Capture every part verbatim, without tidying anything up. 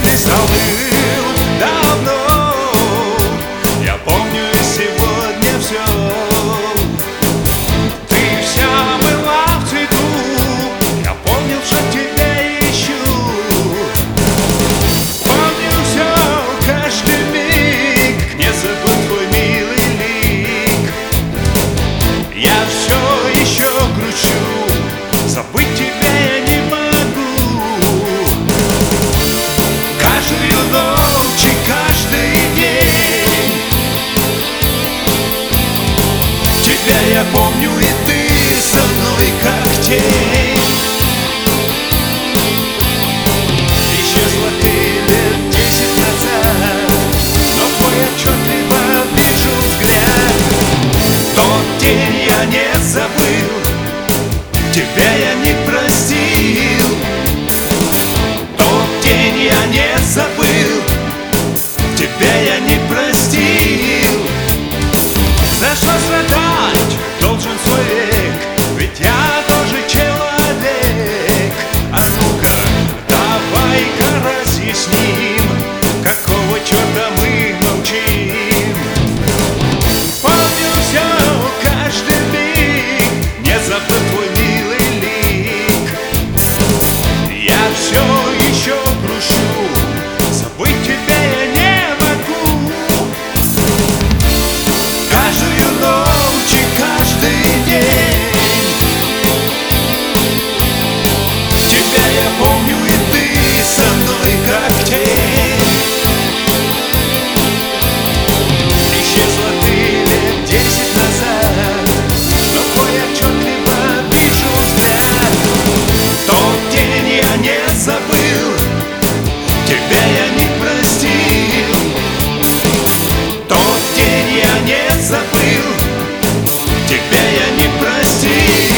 ты забыл давно. Я помню сегодня все. Ты вся была в цвету, я помнил, что тебя ищу. Помню все, каждый миг, не забыл твой милый лик. Я все еще грущу, забыть тебя я не могу. Каждую ночь и каждый день тебя я помню, и ты со мной как тень. Исчезла ты лет десять назад, но твой отчетливо вижу взгляд. Тот день я не забыл, тебя я не простил. Тот день я не забыл, тебя я не простил. За что страдать должен свой век, ведь я тоже человек. А ну-ка, давай-ка разъясним, какого черта мы молчим. Помню все, каждый миг, не забыл твой милый лик. Я все еще грущу, забыть тебя я не могу. Каждую ночь и каждый день тебя я помню, и ты со мной как тень. Исчезла ты лет десять назад, но твой отчетливо вижу взгляд. Тот день я не забыл, тебя я не простил. Тот день я не забыл, тебя я не простил.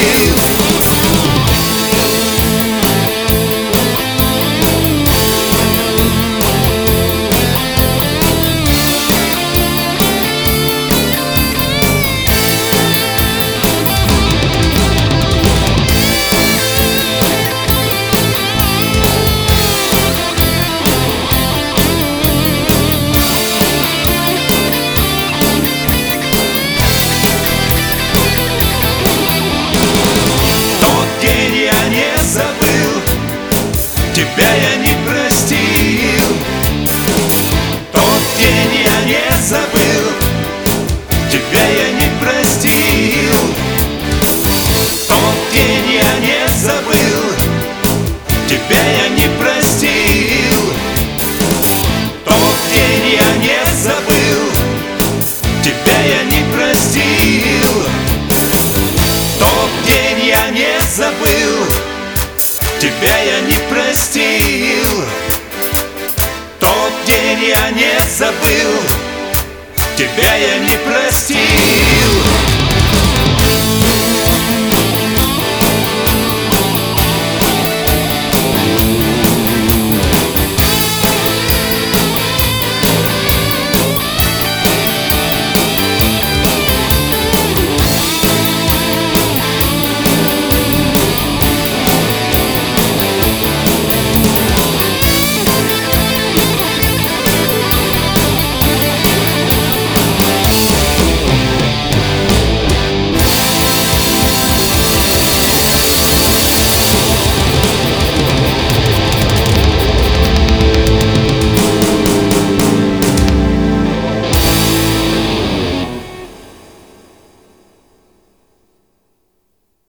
Тебя я не простил. Тот день я не забыл, тебя я не простил. Тот день я не забыл, тебя я не простил. Тот день я не забыл, тебя я не простил. Тот день я не забыл, тебя я не простил. Тот день я не забыл, тебя я не простил.